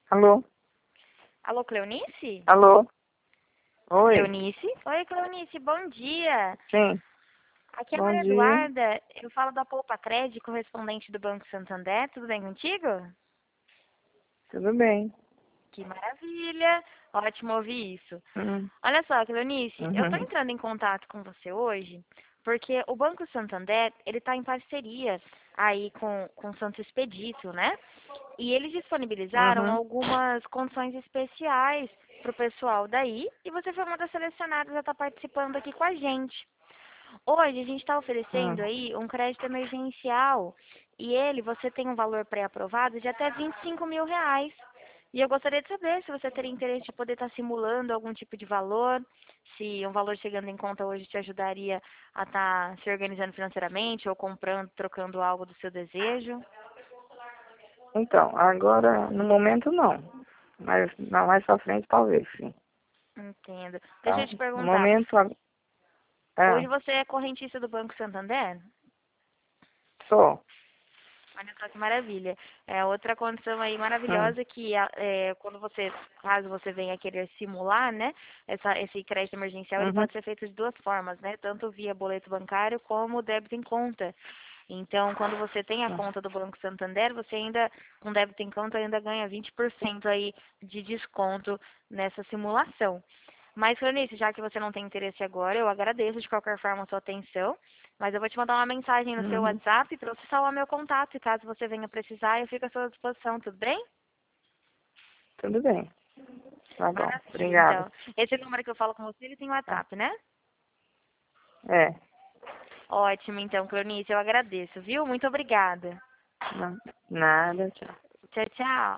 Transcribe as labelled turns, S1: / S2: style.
S1: Alô?
S2: Alô, Cleonice?
S1: Alô? Oi?
S2: Cleonice? Oi, Cleonice, bom dia.
S1: Sim.
S2: Aqui é a
S1: Bom
S2: Maria
S1: dia.
S2: Eduarda, eu falo da Poupa Crédito, correspondente do Banco Santander, tudo bem contigo?
S1: Tudo bem?
S2: Que maravilha, ótimo ouvir isso.
S1: Uhum.
S2: Olha só, Cleonice, eu estou
S1: Uhum.
S2: entrando em contato com você hoje porque o Banco Santander, ele está em parceria aí com o Santo Expedito, né? E eles disponibilizaram
S1: Uhum.
S2: algumas condições especiais para o pessoal daí e você foi uma das selecionadas a estar participando aqui com a gente. Hoje a gente está oferecendo
S1: Uhum.
S2: aí um crédito emergencial e ele, você tem um valor pré-aprovado de até R$ 25.000. E eu gostaria de saber se você teria interesse de poder estar simulando algum tipo de valor, se um valor chegando em conta hoje te ajudaria a estar se organizando financeiramente ou comprando, trocando algo do seu desejo.
S1: Então, agora, no momento não. Mas mais pra frente talvez, sim.
S2: Entendo. Deixa
S1: Tá?
S2: eu te
S1: No
S2: perguntar,
S1: momento,
S2: hoje
S1: é,
S2: você é correntista do Banco Santander?
S1: sou.
S2: Olha só que maravilha. É outra condição aí
S1: Hum.
S2: maravilhosa que quando você, caso você venha querer simular, né, esse crédito emergencial, ele
S1: Uhum.
S2: pode ser feito de duas formas, né, tanto via boleto bancário como débito em conta. Então, quando você tem a conta do Banco Santander, você ainda, com débito em conta, ainda ganha 20% aí de desconto nessa simulação. Mas, Cleonice, já que você não tem interesse agora, eu agradeço de qualquer forma a sua atenção, mas eu vou te mandar uma mensagem no seu
S1: Uhum.
S2: WhatsApp para você salvar meu contato e caso você venha precisar, eu fico à sua disposição, tudo bem?
S1: Tudo bem. Tá bom.
S2: Maravilha,
S1: Obrigado.
S2: então. Esse número que eu falo com você, ele tem
S1: Tá.
S2: WhatsApp, né?
S1: É.
S2: Ótimo, então, Cleonice, eu agradeço, viu? Muito obrigada.
S1: Nada, tchau.
S2: Tchau, tchau.